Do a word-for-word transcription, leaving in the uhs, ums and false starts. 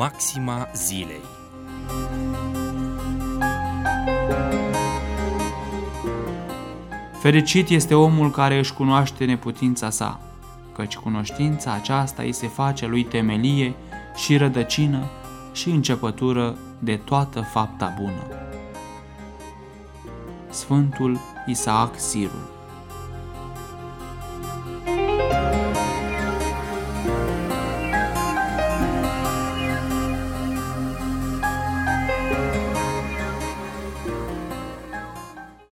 Maxima zilei. Fericit este omul care își cunoaște neputința sa, căci cunoștința aceasta îi se face lui temelie și rădăcină și începătură de toată fapta bună. Sfântul Isaac Sirul.